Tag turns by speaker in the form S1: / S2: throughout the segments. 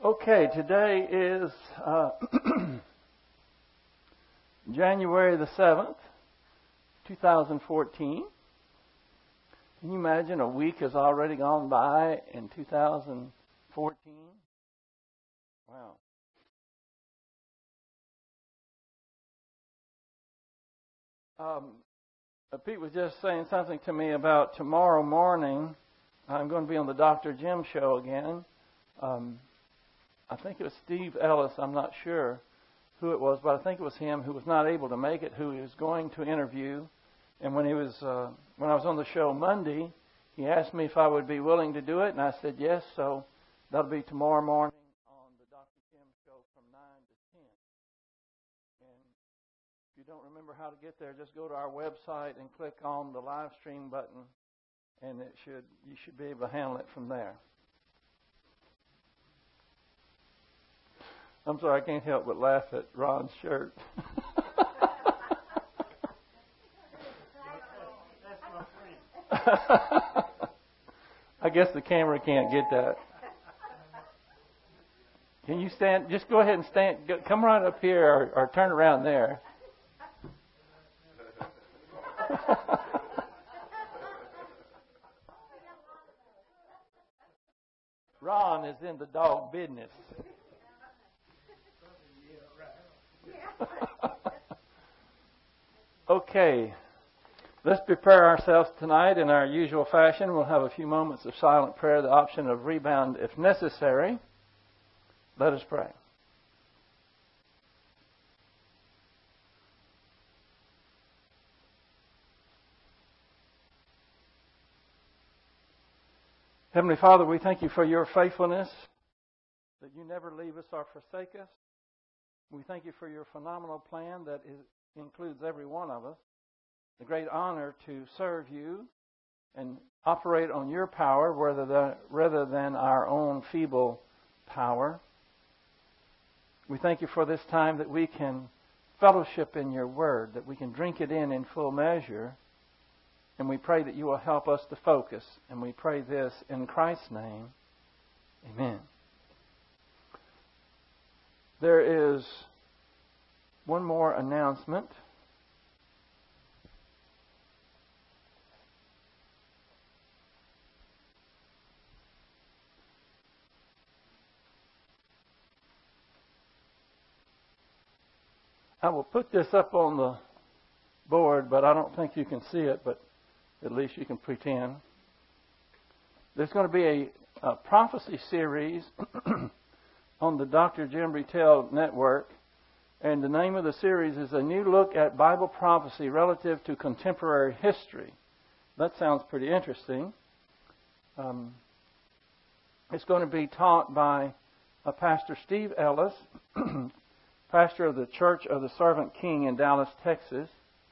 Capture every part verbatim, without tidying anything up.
S1: Okay, today is uh, January the seventh, twenty fourteen. Can you imagine a week has already gone by in two thousand fourteen? Wow. Um, uh, Pete was just saying something to me about tomorrow morning. I'm going to be on the Doctor Jim show again. Um, I think it was Steve Ellis, I'm not sure who it was, but I think it was him who was not able to make it, who he was going to interview. And when he was, uh, when I was on the show Monday, he asked me if I would be willing to do it, and I said yes. So that'll be tomorrow morning on the Doctor Jim show from nine to ten. And if you don't remember how to get there, just go to our website and click on the live stream button, and it should you should be able to handle it from there. I'm sorry, I can't help but laugh at Ron's shirt. I guess the camera can't get that. Can you stand? Just go ahead and stand. Go, come right up here or, or turn around there. Ron is in the dog business. Okay, let's prepare ourselves tonight in our usual fashion. We'll have a few moments of silent prayer, the option of rebound if necessary. Let us pray. Heavenly Father, we thank you for your faithfulness, that you never leave us or forsake us. We thank you for your phenomenal plan that is, includes every one of us. The great honor to serve you and operate on your power rather than, rather than our own feeble power. We thank you for this time that we can fellowship in your word, that we can drink it in in full measure. And we pray that you will help us to focus. And we pray this in Christ's name. Amen. There is one more announcement. I will put this up on the board, but I don't think you can see it, but at least you can pretend. There's going to be a, a prophecy series on the Doctor Jim Retail Network, and the name of the series is A New Look at Bible Prophecy Relative to Contemporary History. That sounds pretty interesting. Um, it's going to be taught by uh, Pastor Steve Ellis, pastor of the Church of the Servant King in Dallas, Texas.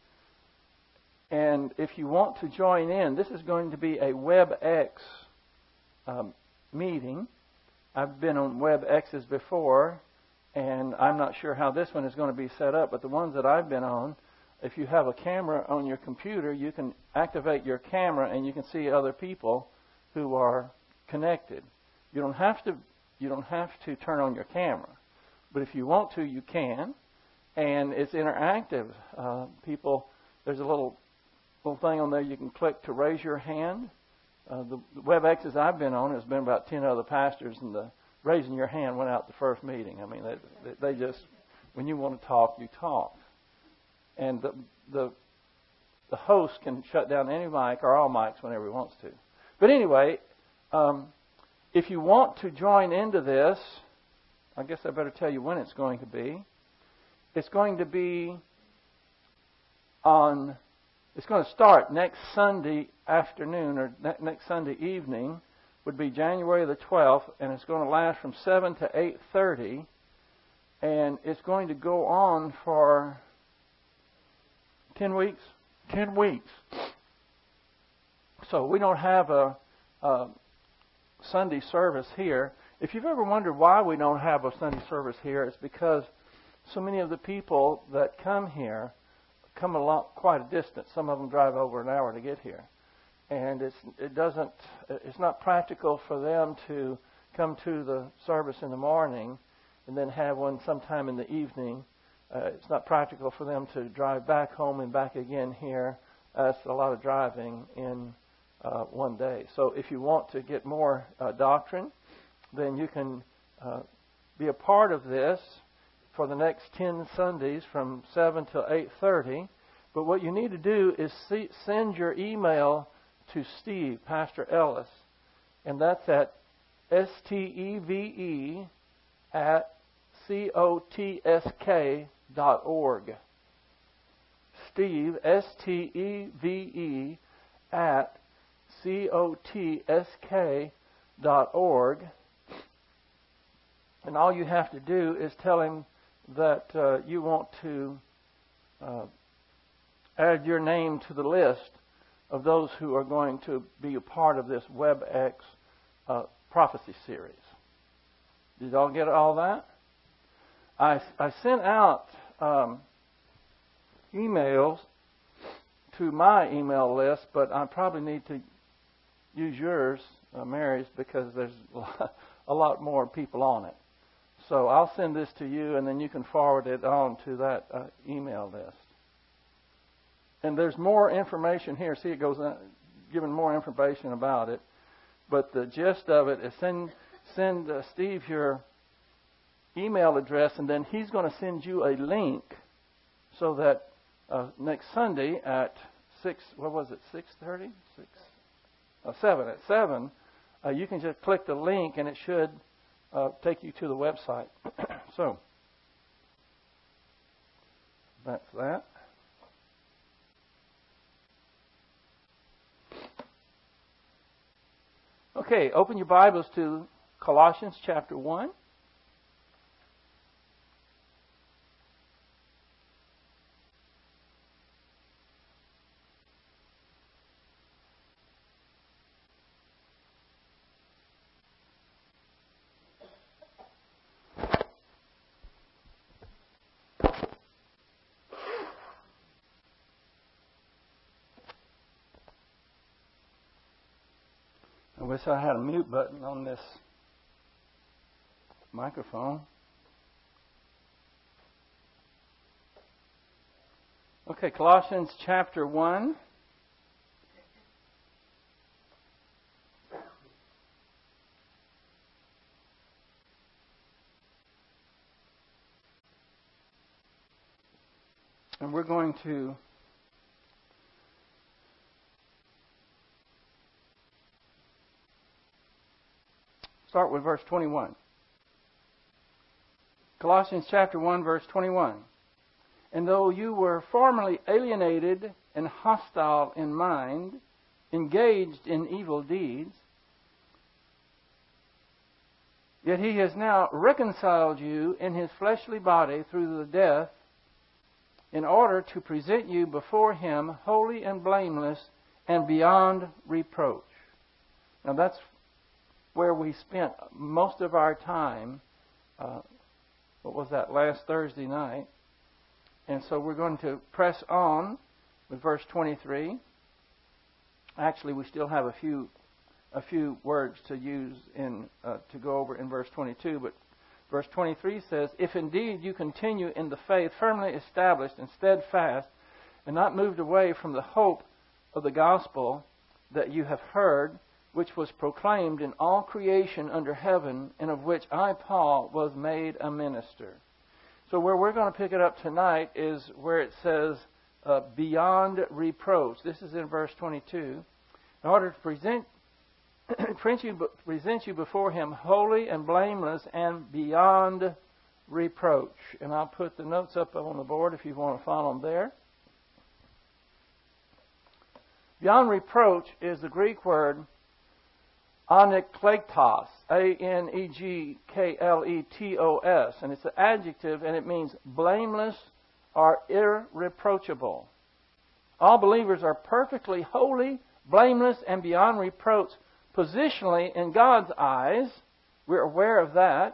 S1: And if you want to join in, this is going to be a WebEx um, meeting. I've been on WebExes before, and I'm not sure how this one is going to be set up, but the ones that I've been on, if you have a camera on your computer, you can activate your camera and you can see other people who are connected. You don't have to, you don't have to turn on your camera, but if you want to, you can, and it's interactive. Uh, people, there's a little little thing on there you can click to raise your hand. Uh, the, the WebExes I've been on, there's been about ten other pastors, and the raising your hand went out the first meeting. I mean, they, they just, when you want to talk, you talk. And the, the the host can shut down any mic or all mics whenever he wants to. But anyway, um, if you want to join into this, I guess I better tell you when it's going to be. It's going to be on, it's going to start next Sunday afternoon or ne- next Sunday evening. Would be January the twelfth, and it's going to last from seven to eight thirty, and it's going to go on for ten weeks. Ten weeks. So we don't have a, a Sunday service here. If you've ever wondered why we don't have a Sunday service here, it's because so many of the people that come here come a lot, quite a distance. Some of them drive over an hour to get here. And it's, it doesn't, it's not practical for them to come to the service in the morning and then have one sometime in the evening. Uh, it's not practical for them to drive back home and back again here. That's a lot of driving in uh, one day. So if you want to get more uh, doctrine, then you can uh, be a part of this for the next ten Sundays from seven to eight thirty. But what you need to do is see, send your email to Steve, Pastor Ellis, and that's at S T E V E at C O T S K dot org. Steve, S T E V E at C O T S K dot org. And all you have to do is tell him that uh, you want to uh, add your name to the list of those who are going to be a part of this WebEx uh, prophecy series. Did y'all get all that? I, I sent out um, emails to my email list, but I probably need to use yours, uh, Mary's, because there's a lot more people on it. So I'll send this to you, and then you can forward it on to that uh, email list. And there's more information here. See, it goes on, giving more information about it. But the gist of it is send send uh, Steve your email address, and then he's going to send you a link so that uh, next Sunday at six. What was it? Six thirty? Six. Uh, seven. At seven, uh, you can just click the link, and it should uh, take you to the website. So that's that. Okay, open your Bibles to Colossians chapter one. I wish I had a mute button on this microphone. Okay, Colossians chapter one. And we're going to start with verse twenty-one. Colossians chapter one, verse twenty-one. And though you were formerly alienated and hostile in mind, engaged in evil deeds, yet he has now reconciled you in his fleshly body through the death, in order to present you before him holy and blameless and beyond reproach. Now that's where we spent most of our time, uh, what was that, last Thursday night. And so we're going to press on with verse twenty-three. Actually, we still have a few a few words to use in uh, to go over in verse twenty-two, but verse twenty-three says, "If indeed you continue in the faith, firmly established and steadfast, and not moved away from the hope of the gospel that you have heard, which was proclaimed in all creation under heaven, and of which I, Paul, was made a minister." So where we're going to pick it up tonight is where it says, uh, beyond reproach. This is in verse twenty-two. In order to present, present you before him holy and blameless and beyond reproach. And I'll put the notes up on the board if you want to follow them there. Beyond reproach is the Greek word Aneklektos, A N E G K L E T O S. And it's an adjective, and it means blameless or irreproachable. All believers are perfectly holy, blameless, and beyond reproach positionally in God's eyes. We're aware of that.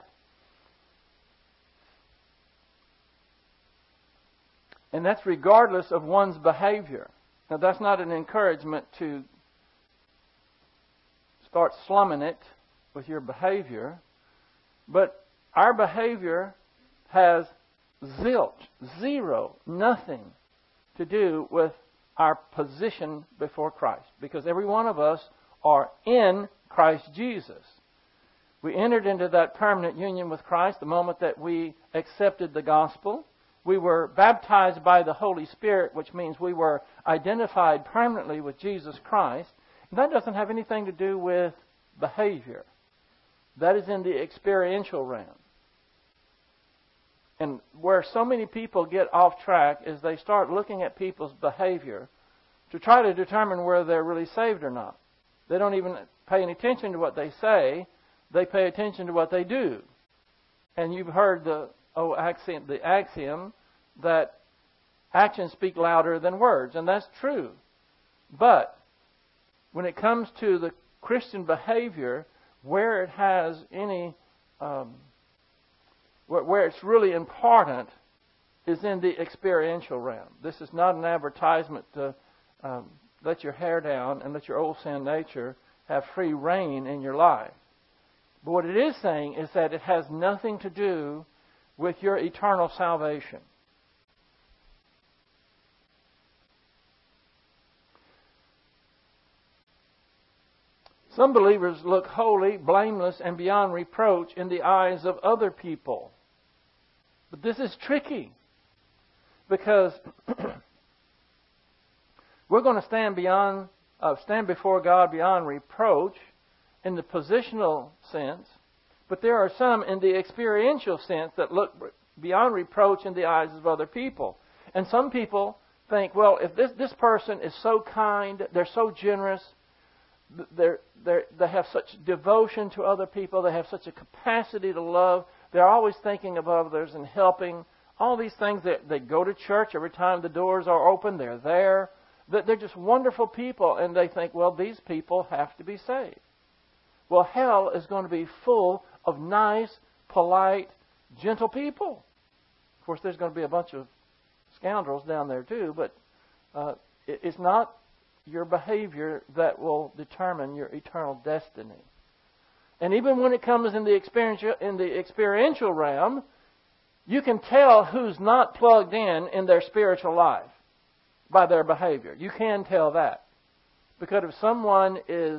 S1: And that's regardless of one's behavior. Now, that's not an encouragement to start slumming it with your behavior, but our behavior has zilch, zero, nothing to do with our position before Christ, because every one of us are in Christ Jesus. We entered into that permanent union with Christ the moment that we accepted the gospel. We were baptized by the Holy Spirit, which means we were identified permanently with Jesus Christ. And that doesn't have anything to do with behavior. That is in the experiential realm. And where so many people get off track is they start looking at people's behavior to try to determine whether they're really saved or not. They don't even pay any attention to what they say. They pay attention to what they do. And you've heard the oh, axiom, the axiom that actions speak louder than words. And that's true. But when it comes to the Christian behavior, where it has any... Um, Where it's really important is in the experiential realm. This is not an advertisement to um, let your hair down and let your old sin nature have free reign in your life. But what it is saying is that it has nothing to do with your eternal salvation. Some believers look holy, blameless, and beyond reproach in the eyes of other people. But this is tricky, because we're going to stand beyond, uh, stand before God beyond reproach in the positional sense, but there are some in the experiential sense that look beyond reproach in the eyes of other people. And some people think, well, if this, this person is so kind, they're so generous, they're, they're, they have such devotion to other people, they have such a capacity to love, they're always thinking of others and helping. All these things, that they go to church every time the doors are open, they're there. They're just wonderful people, and they think, well, these people have to be saved. Well, hell is going to be full of nice, polite, gentle people. Of course, there's going to be a bunch of scoundrels down there too, but uh, it's not your behavior that will determine your eternal destiny. And even when it comes in the experiential, in the experiential realm, you can tell who's not plugged in in their spiritual life by their behavior. You can tell that. Because if someone is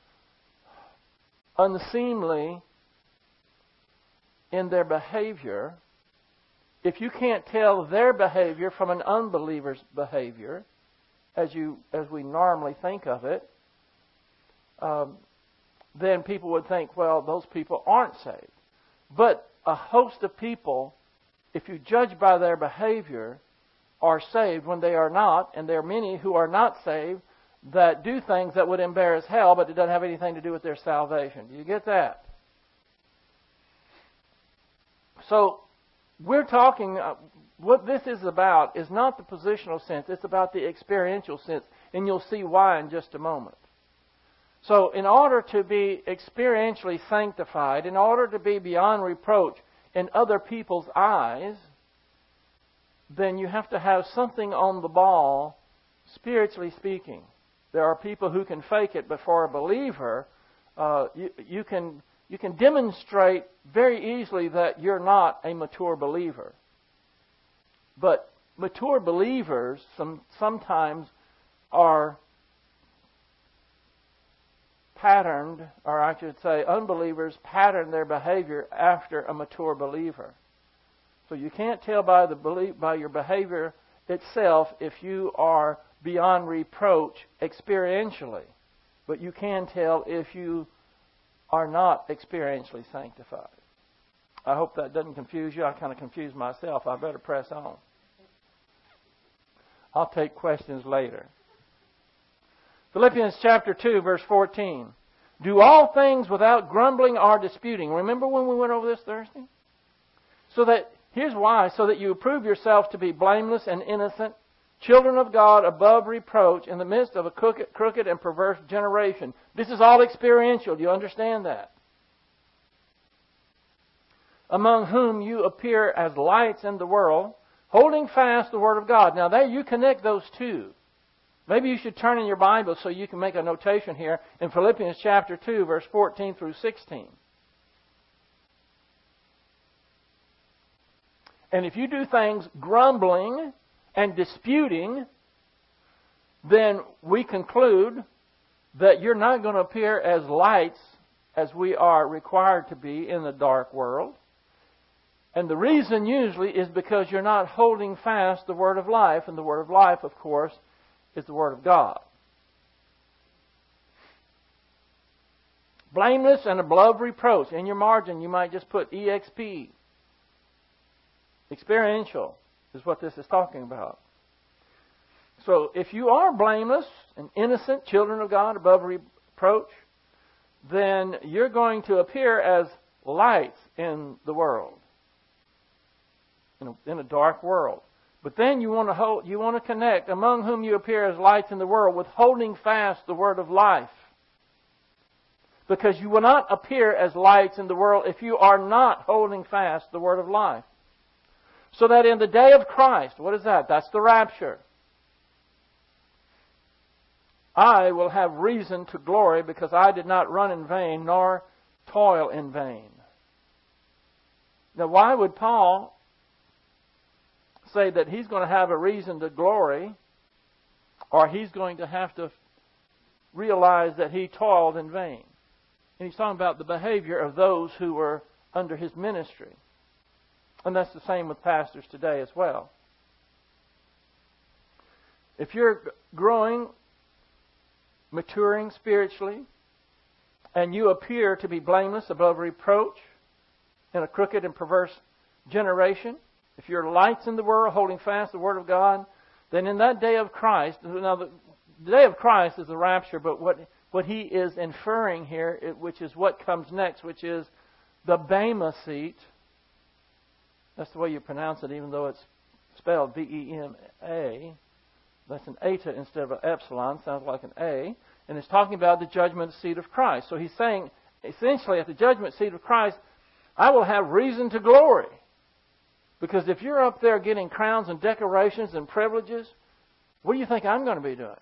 S1: unseemly in their behavior, if you can't tell their behavior from an unbeliever's behavior, as you as we normally think of it, um, then people would think, well, those people aren't saved. But a host of people, if you judge by their behavior, are saved when they are not. And there are many who are not saved that do things that would embarrass hell, but it doesn't have anything to do with their salvation. Do you get that? So we're talking, uh, what this is about is not the positional sense. It's about the experiential sense. And you'll see why in just a moment. So in order to be experientially sanctified, in order to be beyond reproach in other people's eyes, then you have to have something on the ball, spiritually speaking. There are people who can fake it, but for a believer, uh, you, you can you can demonstrate very easily that you're not a mature believer. But mature believers some, sometimes are patterned, or I should say unbelievers pattern their behavior after a mature believer. So you can't tell by the belief, by your behavior itself if you are beyond reproach experientially. But you can tell if you are not experientially sanctified. I hope that doesn't confuse you. I kind of confused myself. I better press on. I'll take questions later. Philippians chapter two, verse fourteen. Do all things without grumbling or disputing. Remember when we went over this Thursday? So that, here's why, so that you prove yourself to be blameless and innocent, children of God above reproach in the midst of a crooked, crooked and perverse generation. This is all experiential. Do you understand that? Among whom you appear as lights in the world, holding fast the Word of God. Now there you connect those two. Maybe you should turn in your Bible so you can make a notation here in Philippians chapter two, verse fourteen through sixteen. And if you do things grumbling and disputing, then we conclude that you're not going to appear as lights as we are required to be in the dark world. And the reason usually is because you're not holding fast the Word of life. And the Word of life, of course, is the Word of God. Blameless and above reproach. In your margin, you might just put E X P. Experiential is what this is talking about. So if you are blameless and innocent, children of God, above reproach, then you're going to appear as lights in the world, in a, in a dark world. But then you want to hold, you want to connect, among whom you appear as lights in the world, with holding fast the word of life. Because you will not appear as lights in the world if you are not holding fast the word of life. So that in the day of Christ, what is that? That's the rapture. I will have reason to glory because I did not run in vain nor toil in vain. Now, why would Paul say that he's going to have a reason to glory, or he's going to have to realize that he toiled in vain? And he's talking about the behavior of those who were under his ministry. And that's the same with pastors today as well. If you're growing, maturing spiritually, and you appear to be blameless, above reproach, in a crooked and perverse generation, if you're lights in the world, holding fast the Word of God, then in that day of Christ, now the day of Christ is the rapture, but what, what he is inferring here, which is what comes next, which is the Bema seat. That's the way you pronounce it, even though it's spelled V E M A. That's an eta instead of an epsilon. Sounds like an A. And it's talking about the judgment seat of Christ. So he's saying, essentially, at the judgment seat of Christ, I will have reason to glory. Because if you're up there getting crowns and decorations and privileges, what do you think I'm going to be doing?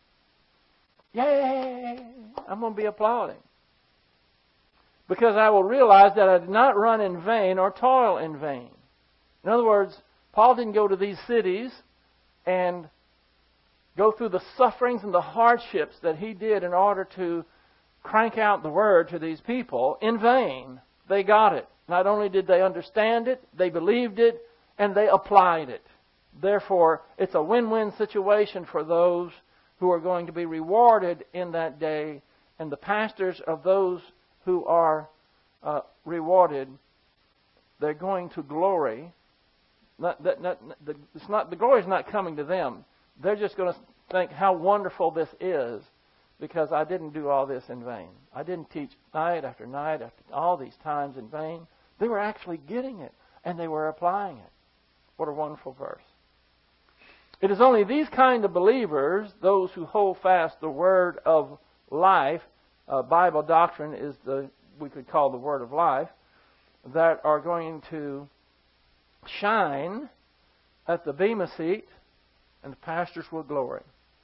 S1: Yay! I'm going to be applauding. Because I will realize that I did not run in vain or toil in vain. In other words, Paul didn't go to these cities and go through the sufferings and the hardships that he did in order to crank out the word to these people in vain. They got it. Not only did they understand it, they believed it, and they applied it. Therefore, it's a win-win situation for those who are going to be rewarded in that day, and the pastors of those who are uh, rewarded, they're going to glory. Not, that, not, the, it's not, the glory is not coming to them. They're just going to think how wonderful this is because I didn't do all this in vain. I didn't teach night after night after all these times in vain. They were actually getting it, and they were applying it. What a wonderful verse. It is only these kind of believers, those who hold fast the word of life, uh, Bible doctrine is the, we could call the word of life, that are going to shine at the Bema seat, and the pastors will glory.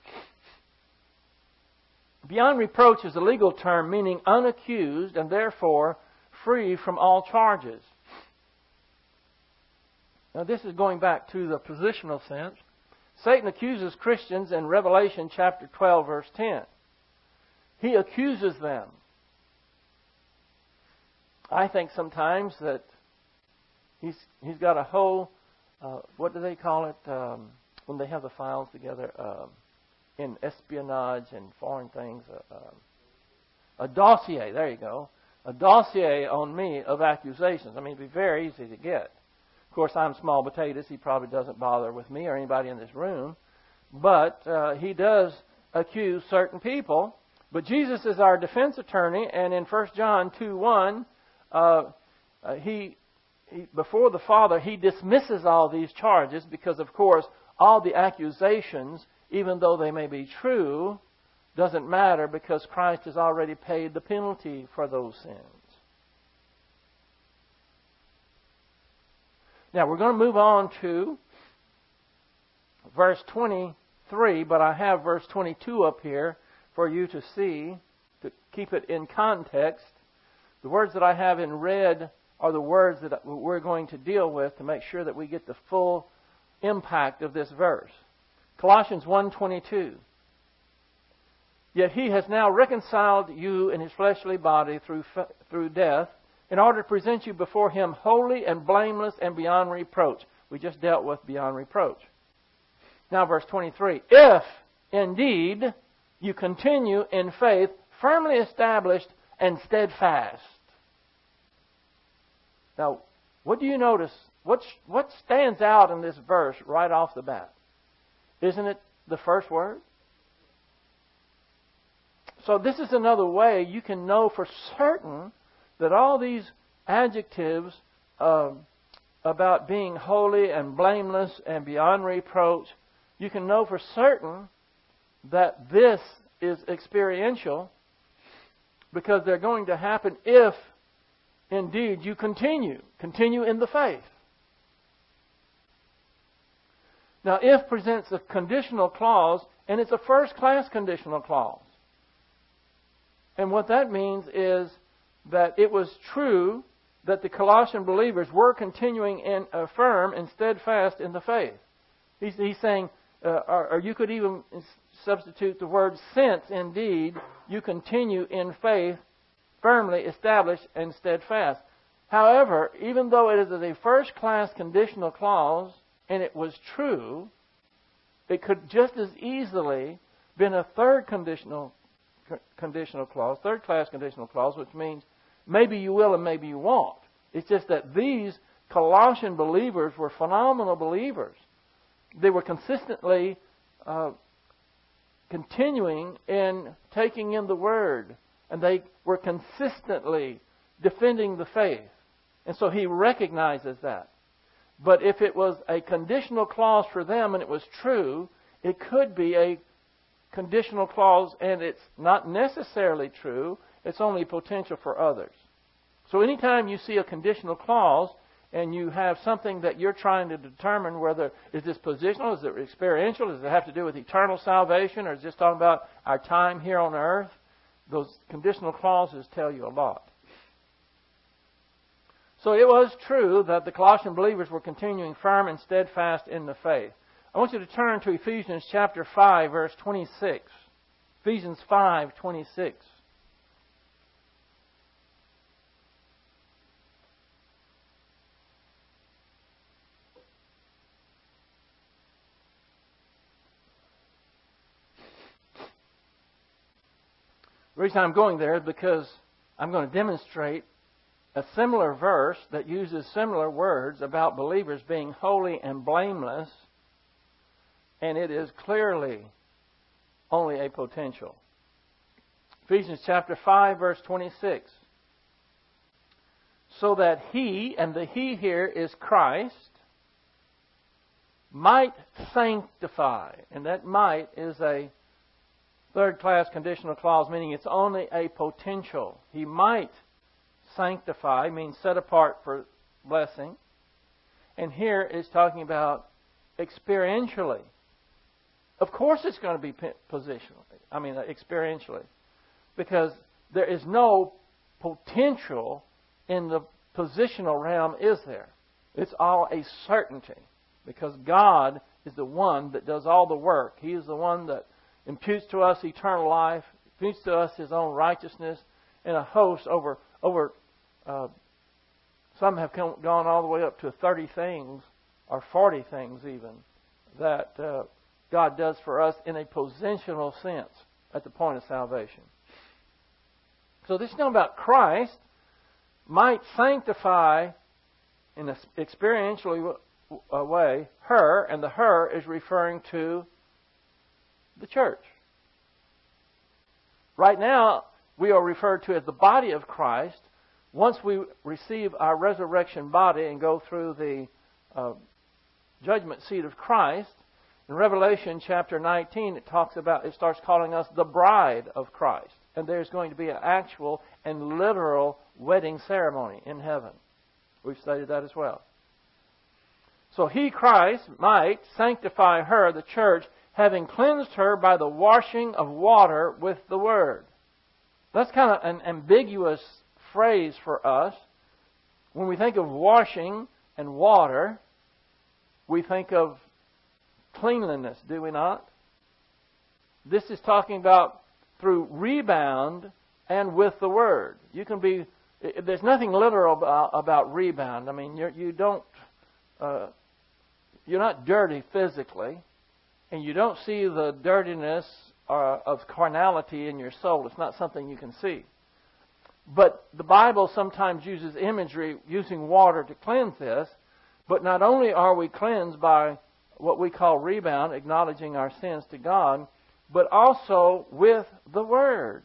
S1: Beyond reproach is a legal term meaning unaccused and therefore free from all charges. Now this is going back to the positional sense. Satan accuses Christians in Revelation chapter twelve, verse ten. He accuses them. I think sometimes that he's he's got a whole, uh, what do they call it, um, when they have the files together um, in espionage and foreign things, uh, um, a dossier, there you go, a dossier on me of accusations. I mean, it'd be very easy to get. Of course, I'm small potatoes. He probably doesn't bother with me or anybody in this room. But uh, he does accuse certain people. But Jesus is our defense attorney, and in First John two one, uh, uh, he, he before the Father, he dismisses all these charges because, of course, all the accusations, even though they may be true, doesn't matter because Christ has already paid the penalty for those sins. Now, we're going to move on to verse twenty-three twenty-three, but I have verse twenty-two up here for you to see, to keep it in context. The words that I have in red are the words that we're going to deal with to make sure that we get the full impact of this verse. Colossians one twenty-two. Yet He has now reconciled you in His fleshly body through through death, in order to present you before Him holy and blameless and beyond reproach. We just dealt with beyond reproach. Now verse twenty-three. If indeed you continue in faith, firmly established and steadfast. Now, what do you notice? What, what stands out in this verse right off the bat? Isn't it the first word? So this is another way you can know for certain that all these adjectives uh, about being holy and blameless and beyond reproach, you can know for certain that this is experiential because they're going to happen if indeed you continue. Continue in the faith. Now, if presents a conditional clause, and it's a first-class conditional clause. And what that means is that it was true that the Colossian believers were continuing in uh, firm and steadfast in the faith. He's, he's saying, uh, or, or you could even substitute the word since indeed you continue in faith, firmly established and steadfast. However, even though it is a first-class conditional clause, and it was true, it could just as easily been a third conditional conditional clause, third-class conditional clause, which means maybe you will and maybe you won't. It's just that these Colossian believers were phenomenal believers. They were consistently uh, continuing in taking in the Word, and they were consistently defending the faith. And so he recognizes that. But if it was a conditional clause for them and it was true, it could be a conditional clause and it's not necessarily true. It's only potential for others. So anytime you see a conditional clause and you have something that you're trying to determine whether is this positional, is it experiential, does it have to do with eternal salvation, or is it just talking about our time here on earth, those conditional clauses tell you a lot. So it was true that the Colossian believers were continuing firm and steadfast in the faith. I want you to turn to Ephesians chapter five, verse twenty-six. Ephesians five, twenty-six. The reason I'm going there is because I'm going to demonstrate a similar verse that uses similar words about believers being holy and blameless, and it is clearly only a potential. Ephesians chapter five, verse twenty-six. So that he, and the he here is Christ, might sanctify. And that might is a third-class conditional clause, meaning it's only a potential. He might sanctify, means set apart for blessing. And here it's talking about experientially. Of course it's going to be positionally. I mean, experientially. Because there is no potential in the positional realm, is there? It's all a certainty. Because God is the one that does all the work. He is the one that imputes to us eternal life, imputes to us His own righteousness, and a host over, over uh, some have come, gone all the way up to thirty things, or forty things even, that uh, God does for us in a positional sense at the point of salvation. So this is talking about Christ might sanctify in an experiential way her, and the her is referring to the church. Right now, we are referred to as the body of Christ. Once we receive our resurrection body and go through the uh, judgment seat of Christ, in Revelation chapter nineteen, it talks about, it starts calling us the bride of Christ. And there's going to be an actual and literal wedding ceremony in heaven. We've studied that as well. So He, Christ, might sanctify her, the church, having cleansed her by the washing of water with the word. That's kind of an ambiguous phrase for us. When we think of washing and water, we think of cleanliness, do we not? This is talking about through rebound and with the word. You can be, there's nothing literal about, about rebound. I mean, you're, you don't, uh, you're not dirty physically, and you don't see the dirtiness uh, of carnality in your soul. It's not something you can see. But the Bible sometimes uses imagery using water to cleanse this. But not only are we cleansed by what we call rebound, acknowledging our sins to God, but also with the Word.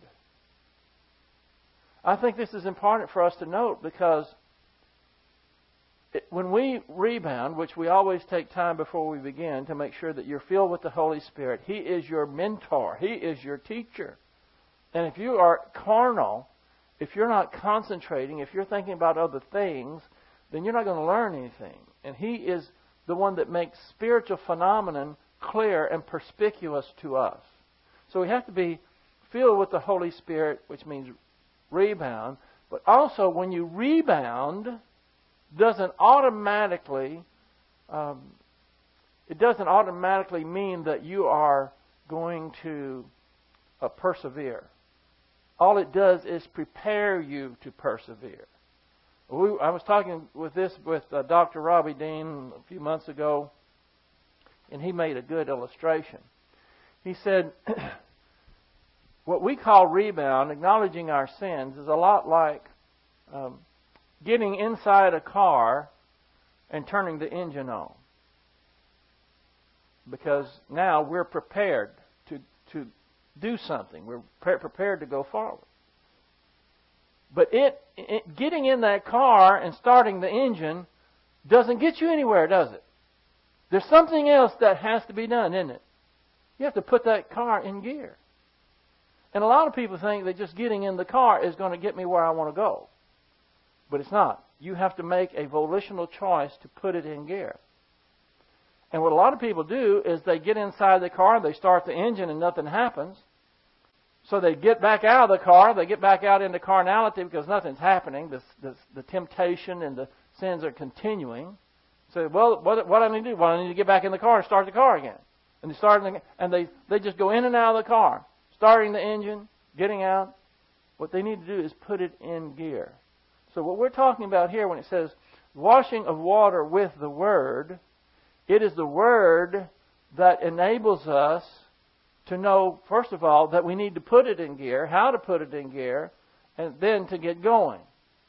S1: I think this is important for us to note because it, when we rebound, which we always take time before we begin to make sure that you're filled with the Holy Spirit, He is your mentor. He is your teacher. And if you are carnal, if you're not concentrating, if you're thinking about other things, then you're not going to learn anything. And He is the one that makes spiritual phenomenon clear and perspicuous to us. So we have to be filled with the Holy Spirit, which means rebound. But also, when you rebound, doesn't automatically um, it doesn't automatically mean that you are going to uh, persevere. All it does is prepare you to persevere. We, I was talking with this with uh, Doctor Robbie Dean a few months ago, and he made a good illustration. He said, what we call rebound, acknowledging our sins, is a lot like um, getting inside a car and turning the engine on. Because now we're prepared to, to do something. We're pre- prepared to go forward. But it, it getting in that car and starting the engine doesn't get you anywhere, does it? There's something else that has to be done, isn't it? You have to put that car in gear. And a lot of people think that just getting in the car is going to get me where I want to go. But it's not. You have to make a volitional choice to put it in gear. And what a lot of people do is they get inside the car, they start the engine, and nothing happens. So they get back out of the car, they get back out into carnality because nothing's happening. This, this, the temptation and the sins are continuing. So, well, what, what do I need to do? Well, I need to get back in the car and start the car again. And they start, the, and they, they just go in and out of the car, starting the engine, getting out. What they need to do is put it in gear. So what we're talking about here when it says washing of water with the Word, it is the Word that enables us to know, first of all, that we need to put it in gear, how to put it in gear, and then to get going.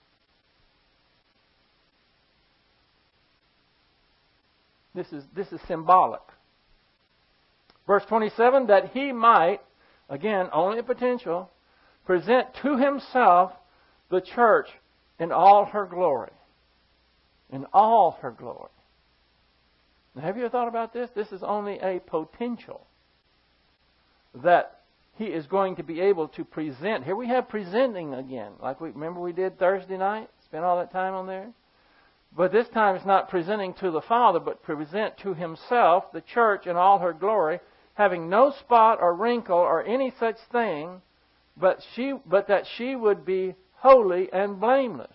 S1: This is, this is symbolic. Verse twenty-seven, that He might, again, only a potential, present to Himself the church in all her glory. In all her glory. Now, have you ever thought about this? This is only a potential that He is going to be able to present. Here we have presenting again. Like we remember we did Thursday night? Spent all that time on there? But this time it's not presenting to the Father, but present to Himself the church in all her glory, having no spot or wrinkle or any such thing, but she, but that she would be holy and blameless.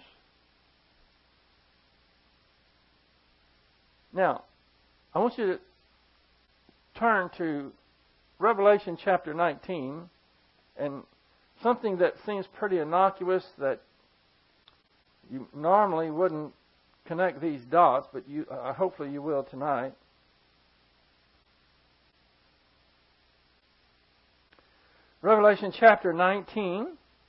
S1: Now, I want you to turn to Revelation chapter nineteen, and something that seems pretty innocuous that you normally wouldn't connect these dots, but you, uh, hopefully you will tonight. Revelation chapter nineteen.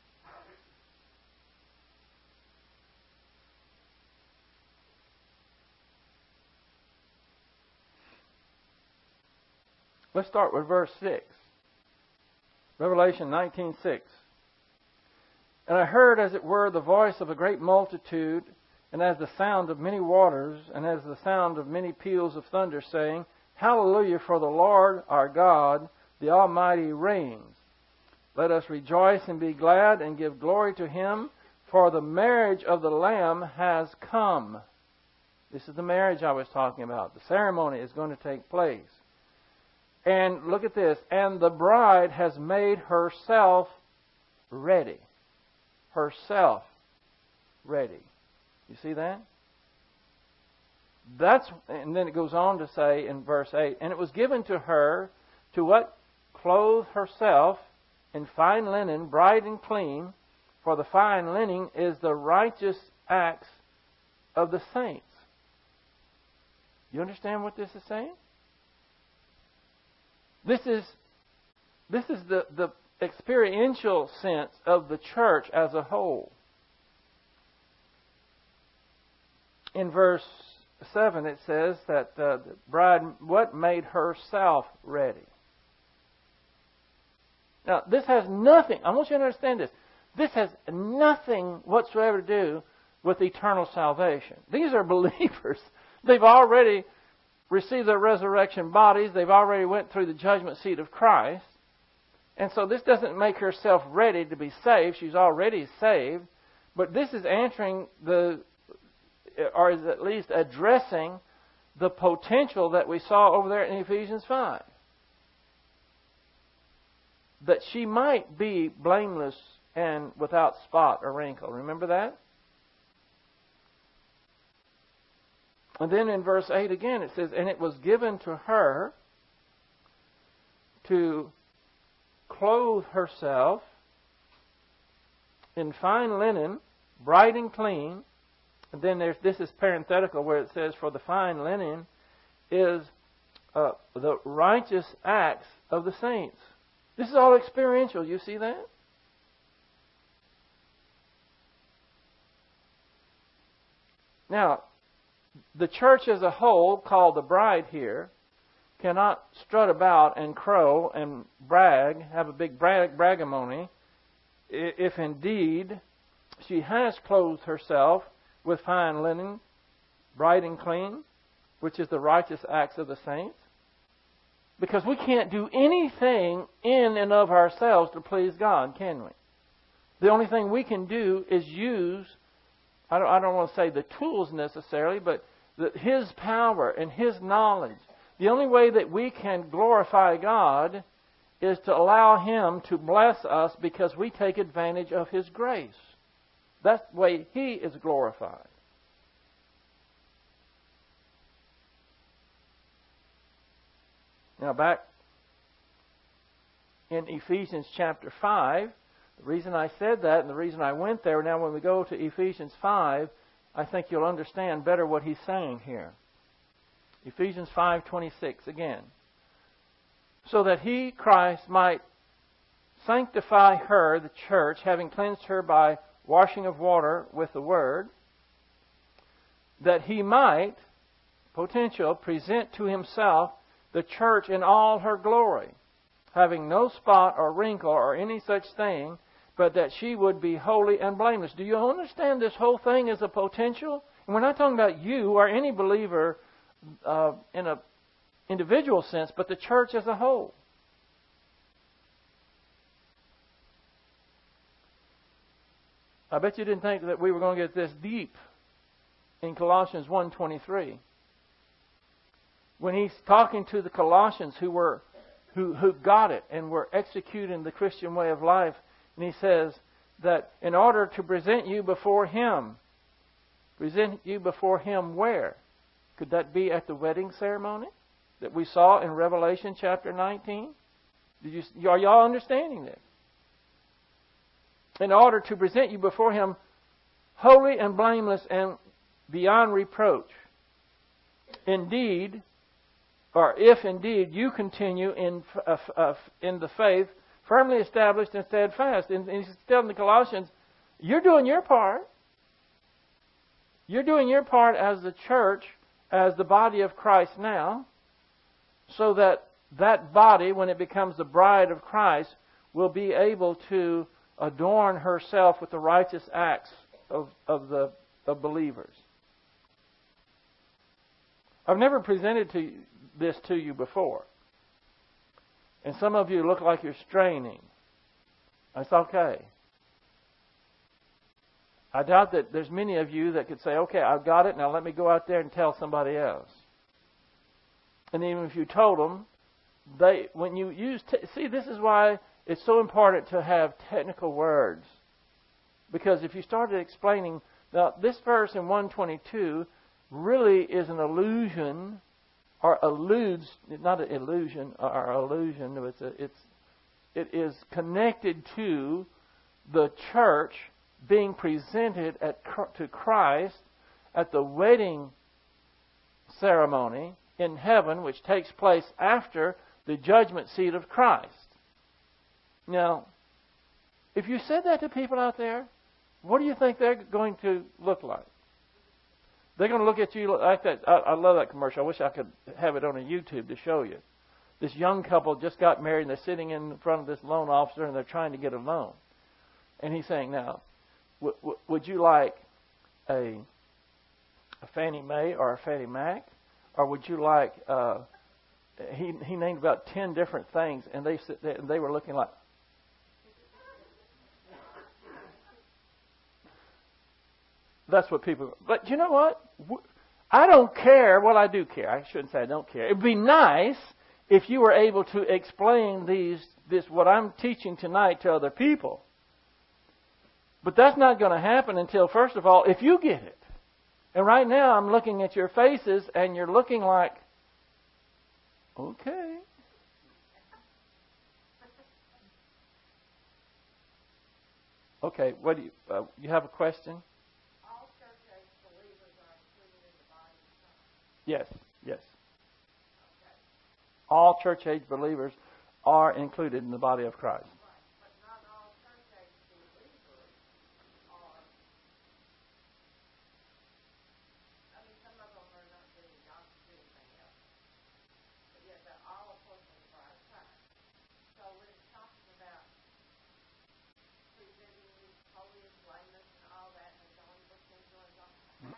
S1: Let's start with verse six. Revelation nineteen six. And I heard, as it were, the voice of a great multitude, and as the sound of many waters, and as the sound of many peals of thunder, saying, Hallelujah, for the Lord our God, the Almighty reigns. Let us rejoice and be glad and give glory to Him, for the marriage of the Lamb has come. This is the marriage I was talking about. The ceremony is going to take place. And look at this. And the bride has made herself ready. Herself ready. You see that? That's, and then it goes on to say in verse eight, and it was given to her to what? Clothe herself in fine linen, bright and clean, for the fine linen is the righteous acts of the saints. You understand what this is saying? This is this is the, the experiential sense of the church as a whole. In verse seven it says that uh, the bride, what made herself ready? Now, this has nothing, I want you to understand this, this has nothing whatsoever to do with eternal salvation. These are believers. They've already received their resurrection bodies. They've already went through the judgment seat of Christ. And so this doesn't make herself ready to be saved. She's already saved. But this is answering the, or is at least addressing the potential that we saw over there in Ephesians five. That she might be blameless and without spot or wrinkle. Remember that? And then in verse eight again it says, and it was given to her to clothe herself in fine linen, bright and clean. And then there's this is parenthetical where it says, for the fine linen is uh, the righteous acts of the saints. This is all experiential. You see that? Now, the church as a whole, called the bride here, cannot strut about and crow and brag, have a big brag, bragamony, if indeed she has clothed herself with fine linen, bright and clean, which is the righteous acts of the saints. Because we can't do anything in and of ourselves to please God, can we? The only thing we can do is use, I don't, I don't want to say the tools necessarily, but the, His power and His knowledge. The only way that we can glorify God is to allow Him to bless us because we take advantage of His grace. That's the way He is glorified. Now back in Ephesians chapter five, the reason I said that and the reason I went there, now when we go to Ephesians five, I think you'll understand better what he's saying here. Ephesians five twenty-six again. So that He, Christ, might sanctify her, the church, having cleansed her by washing of water with the Word, that He might, potential, present to Himself the church in all her glory, having no spot or wrinkle or any such thing, but that she would be holy and blameless. Do you understand this whole thing as a potential? And we're not talking about you or any believer uh, in an individual sense, but the church as a whole. I bet you didn't think that we were going to get this deep in Colossians one twenty-three. When he's talking to the Colossians who were who, who got it and were executing the Christian way of life, and he says that in order to present you before Him, present you before Him where? Could that be at the wedding ceremony that we saw in Revelation chapter nineteen? Did you, are y'all understanding this? In order to present you before Him holy and blameless and beyond reproach. Indeed, or if indeed you continue in uh, uh, in the faith, firmly established and steadfast. And, and he's telling the Colossians, you're doing your part. You're doing your part as the church, as the body of Christ now, so that that body, when it becomes the bride of Christ, will be able to adorn herself with the righteous acts of, of the of believers. I've never presented to you this to you before. And some of you look like you're straining. That's okay. I doubt that there's many of you that could say, okay, I've got it, now let me go out there and tell somebody else. And even if you told them, they when you use te- see this is why it's so important to have technical words, because if you started explaining now this verse in one twenty-two really is an allusion or alludes not an illusion or allusion it's a, it's it is connected to the church being presented at to Christ at the wedding ceremony in heaven, which takes place after the judgment seat of Christ. Now, if you said that to people out there, what do you think they're going to look like? They're going to look at you like that. I, I love that commercial. I wish I could have it on a YouTube to show you. This young couple just got married, and they're sitting in front of this loan officer, and they're trying to get a loan. And he's saying, now, w- w- would you like a, a Fannie Mae or a Fannie Mac? Or would you like, uh, he he named about ten different things, and they and they were looking like, that's what people, but you know what? I don't care. Well, I do care. I shouldn't say I don't care. It would be nice if you were able to explain these, this, what I'm teaching tonight to other people. But that's not going to happen until, first of all, if you get it. And right now I'm looking at your faces and you're looking like, okay. Okay, what do you, uh, you have a question?
S2: All church-age believers are included in the body of Christ.
S1: Yes, yes.
S2: Okay.
S1: All church-age believers are included in the body of Christ.
S2: Right, but not all church-age believers are. I mean, some of them are not doing God to do anything else, but yet they're all a portion of the bride of Christ. So when it's talking about presenting you holy and blameless and all that, and John looks into it, how,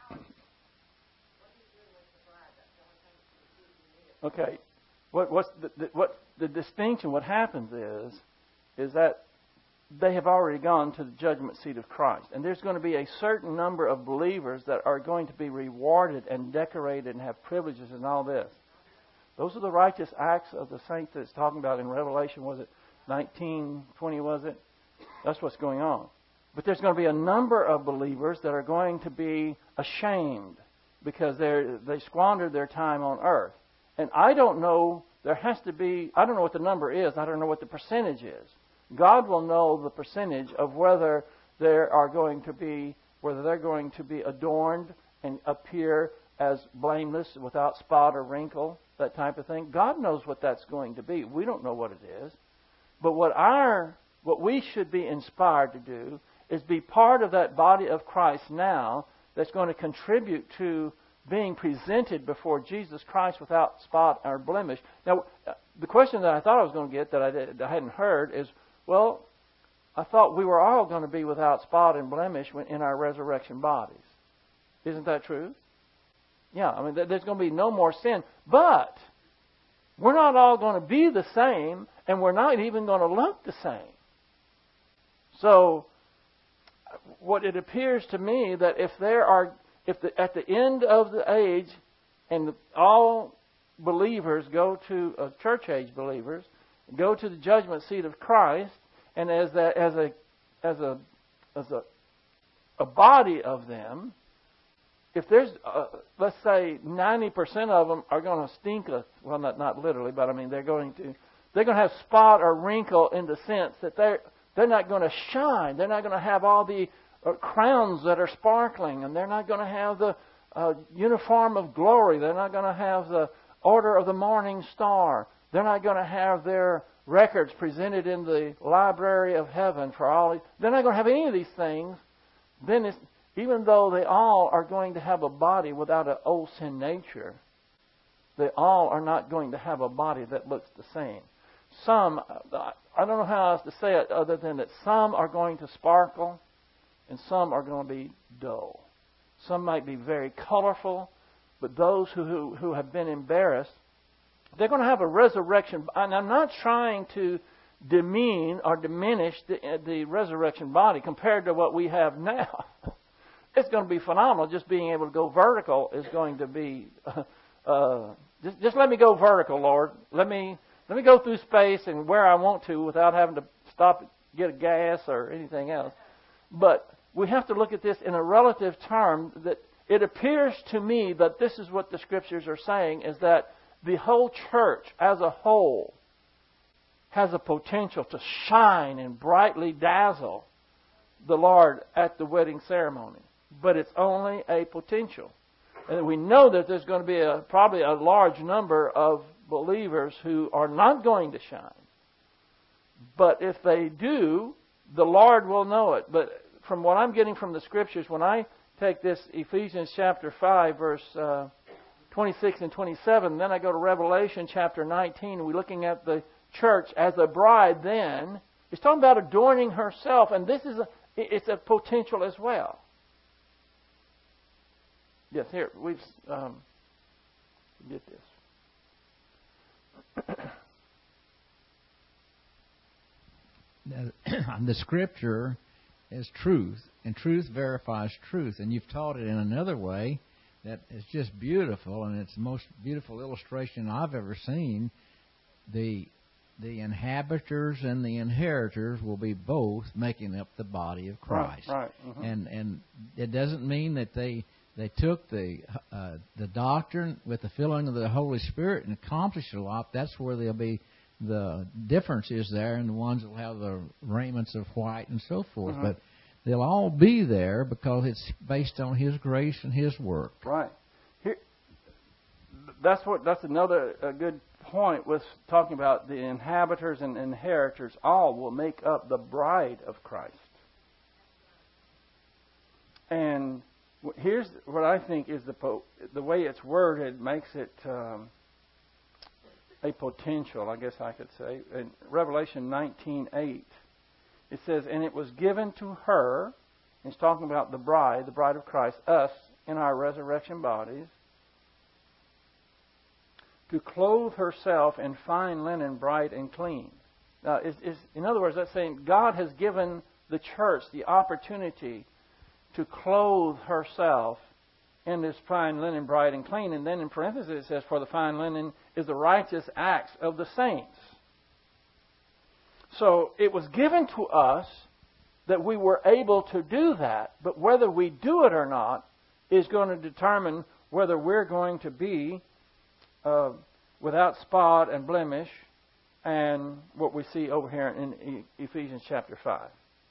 S2: what do you do with the bride? That's the only thing that's confusing me.
S1: Okay. What what's the, the, what the distinction? What happens is, is that they have already gone to the judgment seat of Christ, and there's going to be a certain number of believers that are going to be rewarded and decorated and have privileges and all this. Those are the righteous acts of the saints that it's talking about in Revelation. Was it nineteen twenty? Was it? That's what's going on. But there's going to be a number of believers that are going to be ashamed because they they squandered their time on earth. And I don't know, there has to be, I don't know what the number is. I don't know what the percentage is. God will know the percentage of whether there are going to be, whether they're going to be adorned and appear as blameless, without spot or wrinkle, that type of thing. God knows what that's going to be. We don't know what it is. But what our, what we should be inspired to do is be part of that body of Christ now that's going to contribute to being presented before Jesus Christ without spot or blemish. Now, the question that I thought I was going to get that I, did, I hadn't heard is, well, I thought we were all going to be without spot and blemish in our resurrection bodies. Isn't that true? Yeah, I mean, there's going to be no more sin. But we're not all going to be the same, and we're not even going to look the same. So, what it appears to me that if there are If the, at the end of the age, and the, all believers go to uh, church age believers go to the judgment seat of Christ, and as that as a as a as a a body of them, if there's uh, let's say ninety percent of them are going to stink, a, well not not literally, but I mean they're going to they're going to have spot or wrinkle in the sense that they're they're not going to shine. They're not going to have all the Uh, crowns that are sparkling, and they're not going to have the uh, uniform of glory. They're not going to have the order of the morning star. They're not going to have their records presented in the library of heaven for all. They're not going to have any of these things. Then, it's, even though they all are going to have a body without an old sin nature, they all are not going to have a body that looks the same. Some, I don't know how else to say it other than that some are going to sparkle, and some are going to be dull. Some might be very colorful, but those who, who, who have been embarrassed, they're going to have a resurrection. And I'm not trying to demean or diminish the, the resurrection body compared to what we have now. It's going to be phenomenal. Just being able to go vertical is going to be... Uh, uh, just, just let me go vertical, Lord. Let me let me go through space and where I want to without having to stop, get a gas or anything else. But we have to look at this in a relative term. That it appears to me that this is what the Scriptures are saying, is that the whole church as a whole has a potential to shine and brightly dazzle the Lord at the wedding ceremony. But it's only a potential. And we know that there's going to be a, probably a large number of believers who are not going to shine. But if they do, the Lord will know it. But from what I'm getting from the Scriptures, when I take this Ephesians chapter five, verse uh, twenty-six and twenty-seven, then I go to Revelation chapter nineteen, and we're looking at the church as a bride then. It's talking about adorning herself, and this is a, it's a potential as well. Yes, here, we've um, get this.
S3: The Scripture is truth, and truth verifies truth. And you've taught it in another way that is just beautiful, and it's the most beautiful illustration I've ever seen. The the inhabitants and the inheritors will be both making up the body of Christ.
S1: Right, right. Mm-hmm.
S3: And and it doesn't mean that they they took the uh, the doctrine with the filling of the Holy Spirit and accomplished a lot. That's where they'll be. The difference is there, and the ones that will have the raiments of white and so forth.
S1: Mm-hmm.
S3: But they'll all be there because it's based on His grace and His work.
S1: Right. Here, that's what. That's another a good point with talking about the inhabitants and inheritors. All will make up the bride of Christ. And here's what I think is the po- the way it's worded makes it. Um, A potential, I guess I could say. In Revelation nineteen eight, it says, "And it was given to her," it's talking about the bride, the bride of Christ, us, in our resurrection bodies, "to clothe herself in fine linen, bright and clean." Now, is, is, in other words, that's saying God has given the church the opportunity to clothe herself in this fine linen, bright and clean. And then in parentheses it says, "For the fine linen is the righteous acts of the saints." So it was given to us that we were able to do that. But whether we do it or not is going to determine whether we're going to be uh, without spot and blemish, and what we see over here in Ephesians chapter five.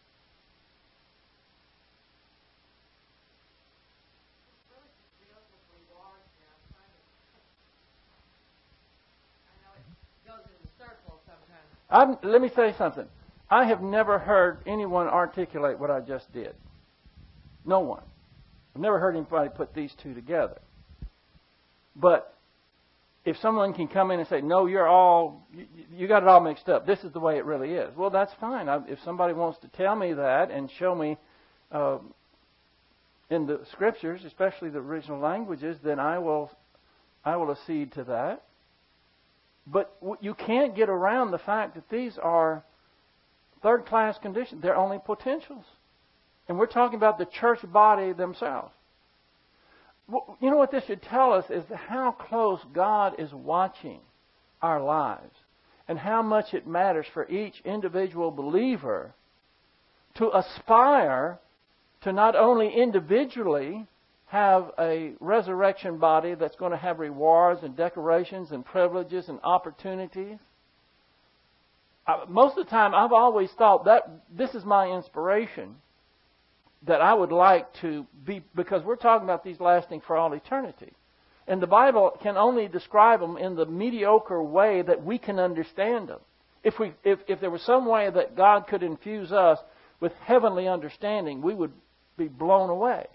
S1: I'm, let me say something. I have never heard anyone articulate what I just did. No one. I've never heard anybody put these two together. But if someone can come in and say, "No, you're all, you, you got it all mixed up. This is the way it really is." Well, that's fine. I, if somebody wants to tell me that and show me uh, in the Scriptures, especially the original languages, then I will, I will accede to that. But you can't get around the fact that these are third-class conditions. They're only potentials. And we're talking about the church body themselves. You know what this should tell us is how close God is watching our lives and how much it matters for each individual believer to aspire to not only individually have a resurrection body that's going to have rewards and decorations and privileges and opportunities. I, most of the time, I've always thought that this is my inspiration, that I would like to be, because we're talking about these lasting for all eternity. And the Bible can only describe them in the mediocre way that we can understand them. If we, if, if there was some way that God could infuse us with heavenly understanding, we would be blown away.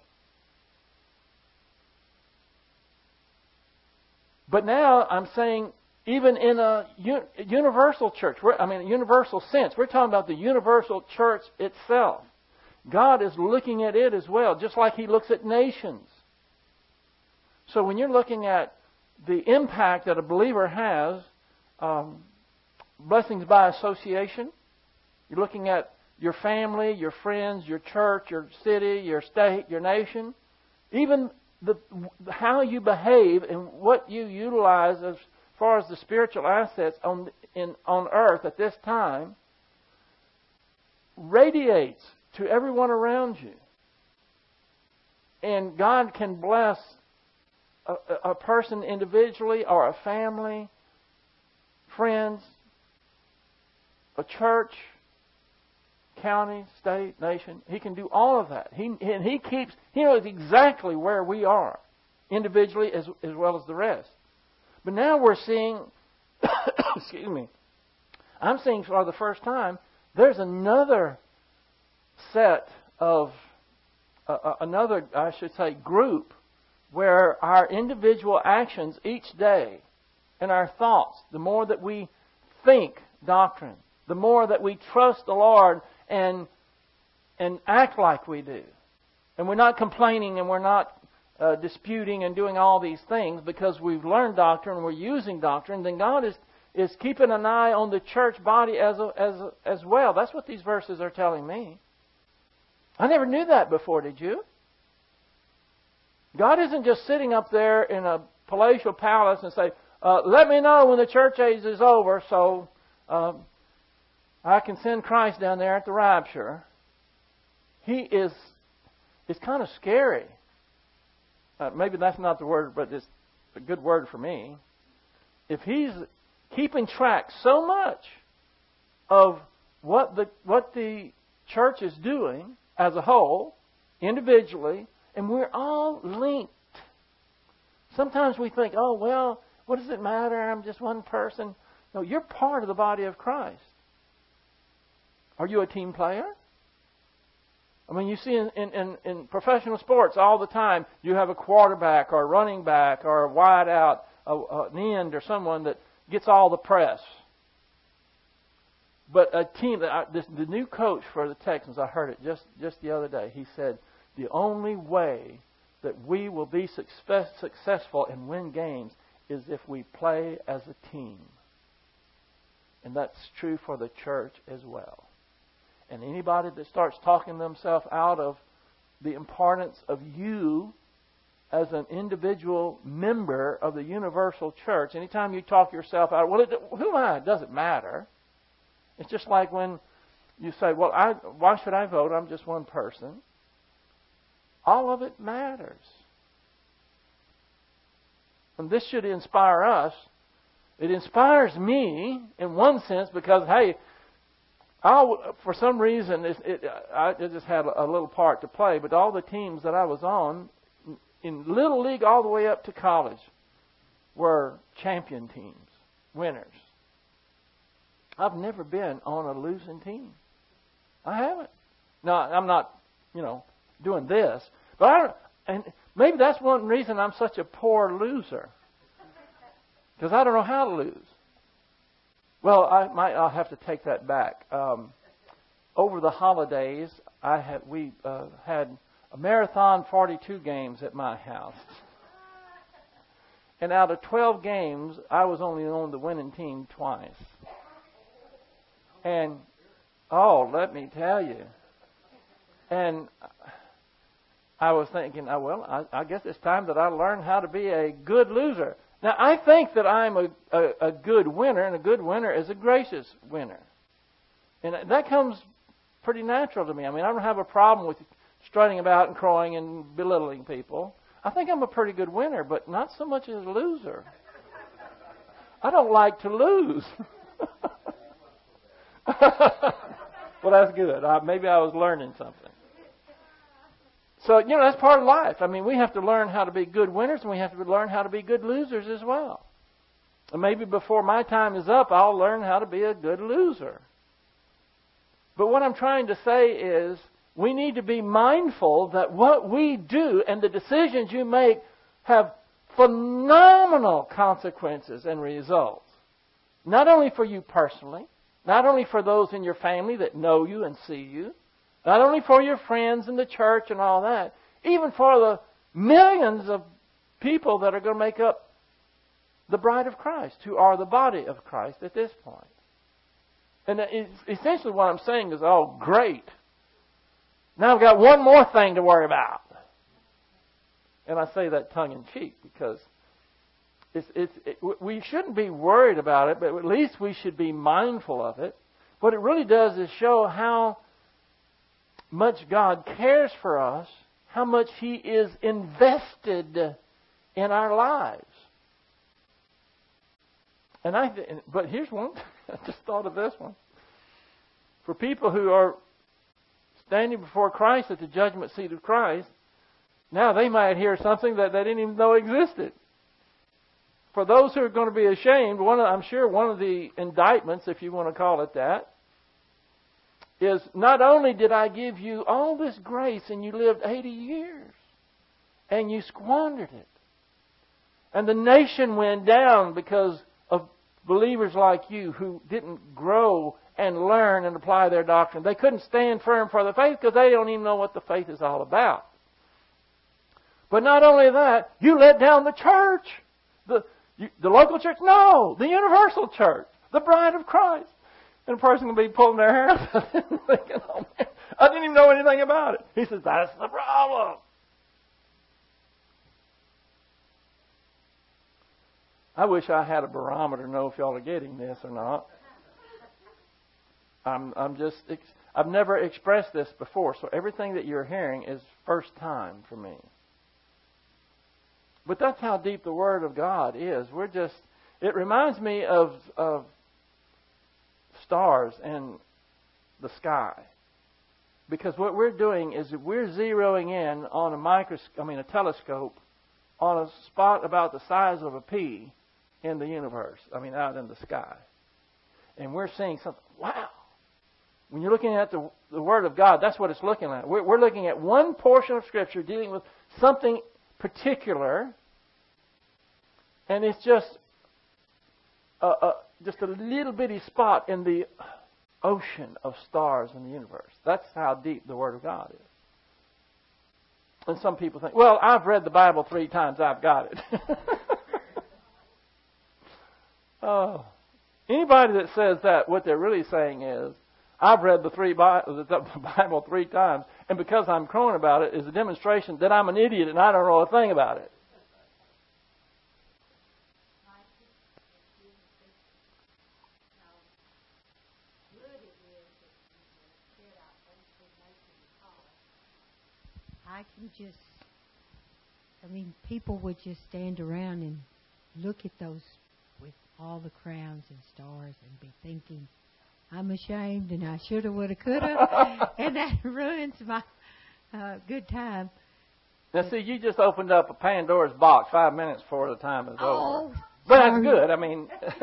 S1: But now I'm saying, even in a universal church, I mean, a universal sense, we're talking about the universal church itself. God is looking at it as well, just like He looks at nations. So when you're looking at the impact that a believer has, um, blessings by association, you're looking at your family, your friends, your church, your city, your state, your nation, even the how you behave and what you utilize as far as the spiritual assets on in on earth at this time radiates to everyone around you. And God can bless a, a person individually or a family, friends, a church, county, state, nation. He can do all of that. He and He keeps. He knows exactly where we are, individually as as well as the rest. But now we're seeing. excuse me. I'm seeing for the first time. There's another set of uh, uh, another, I should say, group where our individual actions each day and our thoughts, the more that we think doctrine, the more that we trust the Lord and and act like we do. And we're not complaining and we're not uh, disputing and doing all these things because we've learned doctrine and we're using doctrine, then God is, is keeping an eye on the church body as, a, as, a, as well. That's what these verses are telling me. I never knew that before, did you? God isn't just sitting up there in a palatial palace and say, uh, let me know when the church age is over so uh, I can send Christ down there at the rapture. He is, it's kind of scary. Uh, maybe that's not the word, but it's a good word for me. If He's keeping track so much of what the what the church is doing as a whole, individually, and we're all linked. Sometimes we think, oh, well, what does it matter? I'm just one person. No, you're part of the body of Christ. Are you a team player? I mean, you see in, in, in professional sports all the time, you have a quarterback or a running back or a wide out, a, a, an end or someone that gets all the press. But a team, that I, this, the new coach for the Texans, I heard it just, just the other day. He said, the only way that we will be success, successful and win games is if we play as a team. And that's true for the church as well. And anybody that starts talking themselves out of the importance of you as an individual member of the universal church, anytime you talk yourself out, well, it, who am I? It doesn't matter. It's just like when you say, well, I, why should I vote? I'm just one person. All of it matters. And this should inspire us. It inspires me in one sense because, hey, I'll, for some reason, it, it, I just had a little part to play, but all the teams that I was on, in Little League all the way up to college, were champion teams, winners. I've never been on a losing team. I haven't. No, I'm not, you know, doing this. But I don't, and maybe that's one reason I'm such a poor loser. Because I don't know how to lose. Well, I might. I'll have to take that back. Um, over the holidays, I had we uh, had a marathon forty-two games at my house, and out of twelve games, I was only on the winning team twice. And oh, let me tell you. And I was thinking, oh, well, I, I guess it's time that I learn how to be a good loser. Now, I think that I'm a, a, a good winner, and a good winner is a gracious winner. And that comes pretty natural to me. I mean, I don't have a problem with strutting about and crowing and belittling people. I think I'm a pretty good winner, but not so much as a loser. I don't like to lose. Well, that's good. I, maybe I was learning something. So, you know, that's part of life. I mean, we have to learn how to be good winners, and we have to learn how to be good losers as well. And maybe before my time is up, I'll learn how to be a good loser. But what I'm trying to say is we need to be mindful that what we do and the decisions you make have phenomenal consequences and results. Not only for you personally, not only for those in your family that know you and see you, not only for your friends in the church and all that, even for the millions of people that are going to make up the bride of Christ, who are the body of Christ at this point. And essentially what I'm saying is, oh, great. Now I've got one more thing to worry about. And I say that tongue in cheek because it's, it's, it, we shouldn't be worried about it, but at least we should be mindful of it. What it really does is show how much God cares for us, how much He is invested in our lives. And I, but here's one. I just thought of this one. For people who are standing before Christ at the judgment seat of Christ, now they might hear something that they didn't even know existed. For those who are going to be ashamed, one of, I'm sure one of the indictments, if you want to call it that, is not only did I give you all this grace and you lived eighty years and you squandered it, and the nation went down because of believers like you who didn't grow and learn and apply their doctrine. They couldn't stand firm for the faith because they don't even know what the faith is all about. But not only that, you let down the church. The, you, the local church? No, the universal church. The bride of Christ. And a person will be pulling their hair up and thinking, oh man, I didn't even know anything about it. He says, that's the problem. I wish I had a barometer to know if y'all are getting this or not. I'm, I'm just, I've never expressed this before, so everything that you're hearing is first time for me. But that's how deep the Word of God is. We're just, it reminds me of, of stars and the sky. Because what we're doing is we're zeroing in on a microscope, I mean a telescope, on a spot about the size of a pea in the universe. I mean out in the sky. And we're seeing something, wow. When you're looking at the, the Word of God, that's what it's looking at. We're, we're looking at one portion of Scripture dealing with something particular, and it's just a, a, just a little bitty spot in the ocean of stars in the universe. That's how deep the Word of God is. And some people think, well, I've read the Bible three times, I've got it. Oh, anybody that says that, what they're really saying is, I've read the three the Bible three times, and because I'm crowing about it is a demonstration that I'm an idiot and I don't know a thing about it.
S4: I can just, I mean, people would just stand around and look at those with all the crowns and stars and be thinking, I'm ashamed and I shoulda, woulda, coulda, and that ruins my uh, good time.
S1: Now, see, you just opened up a Pandora's box five minutes before the time is
S4: oh,
S1: over. But that's good. I mean,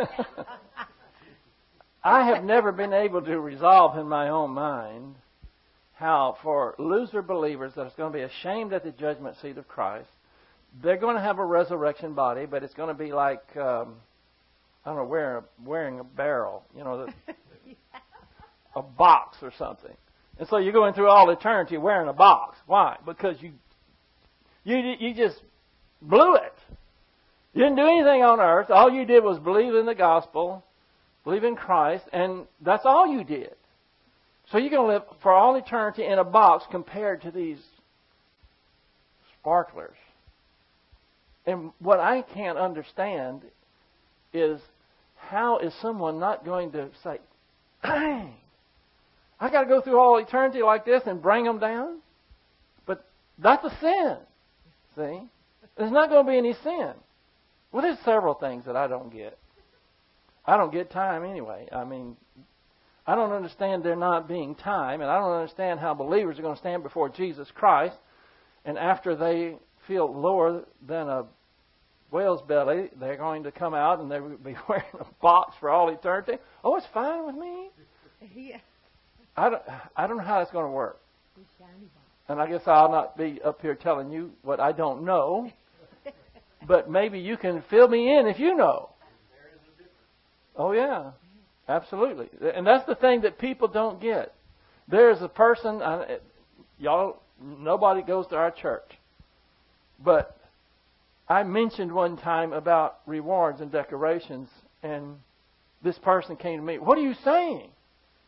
S1: I have never been able to resolve in my own mind how for loser believers that are going to be ashamed at the judgment seat of Christ, they're going to have a resurrection body, but it's going to be like, um, I don't know, wearing a, wearing a barrel, you know, the, a box or something. And so you're going through all eternity wearing a box. Why? Because you you you just blew it. You didn't do anything on earth. All you did was believe in the gospel, believe in Christ, and that's all you did. So you're going to live for all eternity in a box compared to these sparklers. And what I can't understand is how is someone not going to say, dang, I got to go through all eternity like this and bring them down? But that's a sin. See? There's not going to be any sin. Well, there's several things that I don't get. I don't get time anyway. I mean, I don't understand there not being time, and I don't understand how believers are going to stand before Jesus Christ, and after they feel lower than a whale's belly, they're going to come out and they'll be wearing a box for all eternity. Oh, it's fine with me.
S4: Yeah.
S1: I don't, I don't know how it's going to work. And I guess I'll not be up here telling you what I don't know. But maybe you can fill me in if you know. Oh, yeah. Absolutely. And that's the thing that people don't get. There's a person, y'all, nobody goes to our church. But I mentioned one time about rewards and decorations, and this person came to me, what are you saying?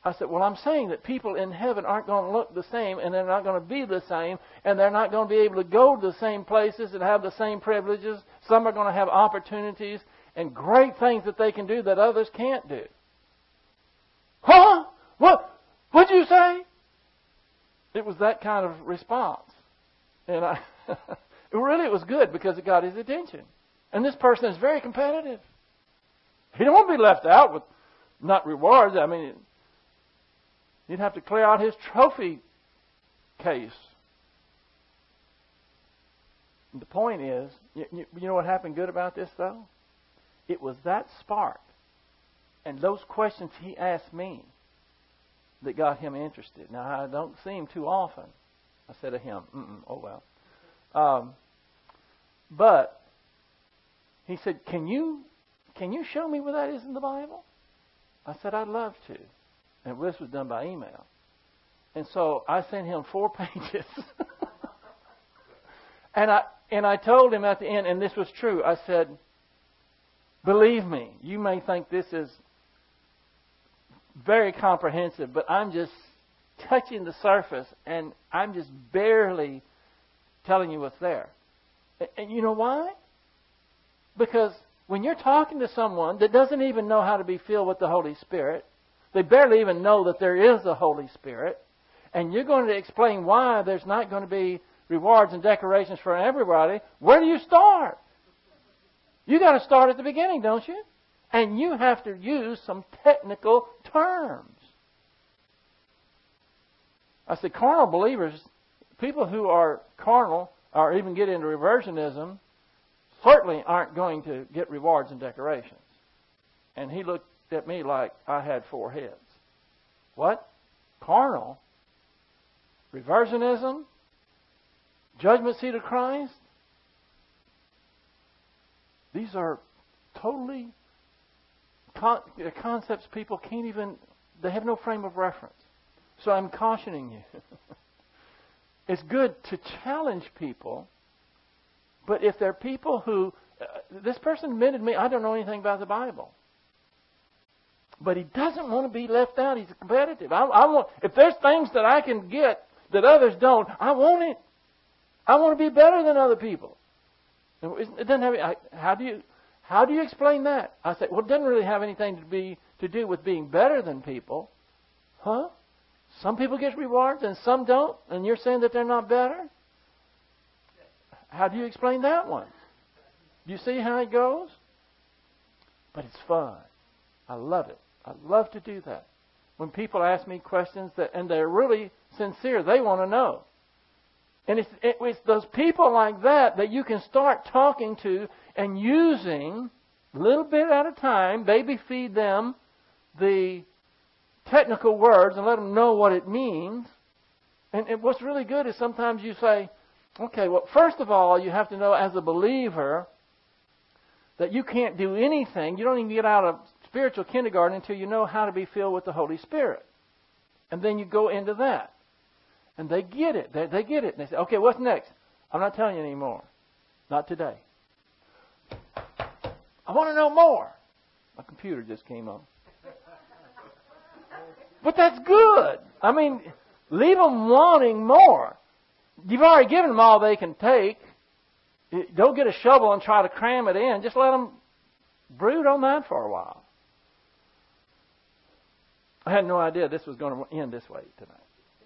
S1: I said, well, I'm saying that people in heaven aren't going to look the same, and they're not going to be the same, and they're not going to be able to go to the same places and have the same privileges. Some are going to have opportunities and great things that they can do that others can't do. Huh? What? What'd you say? It was that kind of response. And I, really, it was good because it got his attention. And this person is very competitive. He don't want to be left out with not rewards. I mean, you'd have to clear out his trophy case. And the point is, you, you know what happened good about this, though? It was that spark and those questions he asked me that got him interested. Now, I don't see him too often. I said to him, Mm-mm, oh well. Um, but he said, can you can you show me where that is in the Bible? I said, I'd love to. And this was done by email. And so I sent him four pages. and I and I told him at the end, and this was true, I said, believe me, you may think this is very comprehensive, but I'm just touching the surface, and I'm just barely telling you what's there. And, and you know why? Because when you're talking to someone that doesn't even know how to be filled with the Holy Spirit, they barely even know that there is a Holy Spirit, and you're going to explain why there's not going to be rewards and decorations for everybody, where do you start? You got to start at the beginning, don't you? And you have to use some technical terms. I said, carnal believers, people who are carnal or even get into reversionism, certainly aren't going to get rewards and decorations. And he looked at me like I had four heads. What? Carnal? Reversionism? Judgment seat of Christ? These are totally con- concepts people can't even, they have no frame of reference. So I'm cautioning you. It's good to challenge people, but if they're people who, uh, this person admitted to me, I don't know anything about the Bible. But he doesn't want to be left out. He's competitive. I, I want, if there's things that I can get that others don't, I want it. I want to be better than other people. It doesn't have. How do you how do you explain that? I say, well, it doesn't really have anything to be to do with being better than people, huh? Some people get rewards and some don't, and you're saying that they're not better. How do you explain that one? Do you see how it goes? But it's fun. I love it. I love to do that. When people ask me questions that and they're really sincere, they want to know. And it's, it's those people like that that you can start talking to and using, a little bit at a time, baby feed them the technical words and let them know what it means. And, and what's really good is sometimes you say, okay, well, first of all, you have to know as a believer that you can't do anything. You don't even get out of spiritual kindergarten until you know how to be filled with the Holy Spirit. And then you go into that. And they get it. They, they get it. And they say, okay, what's next? I'm not telling you anymore. Not today. I want to know more. My computer just came on. But that's good. I mean, leave them wanting more. You've already given them all they can take. Don't get a shovel and try to cram it in. Just let them brood on that for a while. I had no idea this was going to end this way tonight.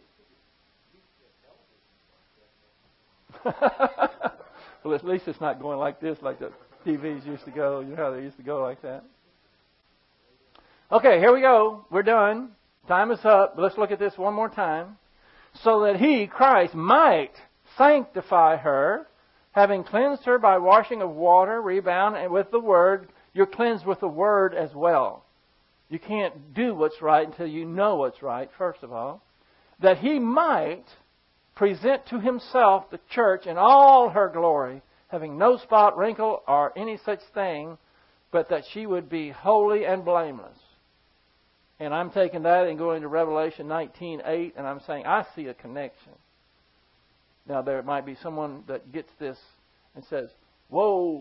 S1: Well, at least it's not going like this, like the T Vs used to go. You know how they used to go like that. Okay, here we go. We're done. Time is up. Let's look at this one more time. So that He, Christ, might sanctify her, having cleansed her by washing of water, rebound, and with the Word. You're cleansed with the Word as well. You can't do what's right until you know what's right, first of all. That He might present to Himself the church in all her glory, having no spot, wrinkle, or any such thing, but that she would be holy and blameless. And I'm taking that and going to Revelation nineteen eight, and I'm saying, I see a connection. Now, there might be someone that gets this and says, whoa,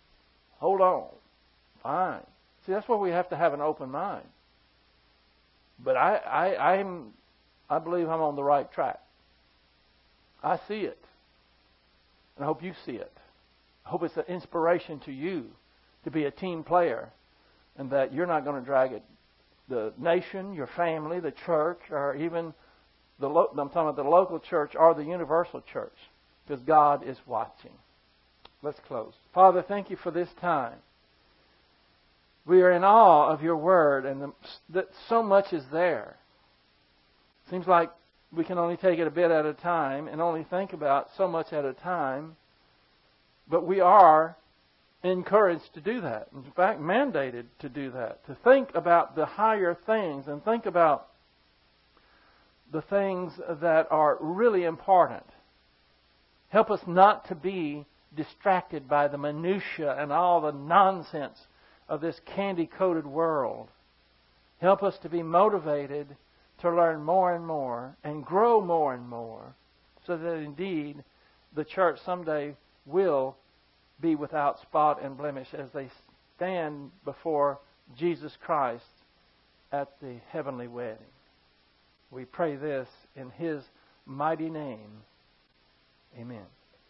S1: hold on. Fine. See, that's why we have to have an open mind. But I, I, I'm, I believe I'm on the right track. I see it. And I hope you see it. I hope it's an inspiration to you to be a team player and that you're not going to drag it, the nation, your family, the church, or even the lo- I'm talking about the local church or the universal church, because God is watching. Let's close. Father, thank you for this time. We are in awe of your word, and the, that so much is there. Seems like we can only take it a bit at a time and only think about so much at a time. But we are encouraged to do that. In fact, mandated to do that. To think about the higher things and think about the things that are really important. Help us not to be distracted by the minutia and all the nonsense of this candy-coated world. Help us to be motivated to learn more and more and grow more and more so that indeed the church someday will be without spot and blemish as they stand before Jesus Christ at the heavenly wedding. We pray this in His mighty name. Amen.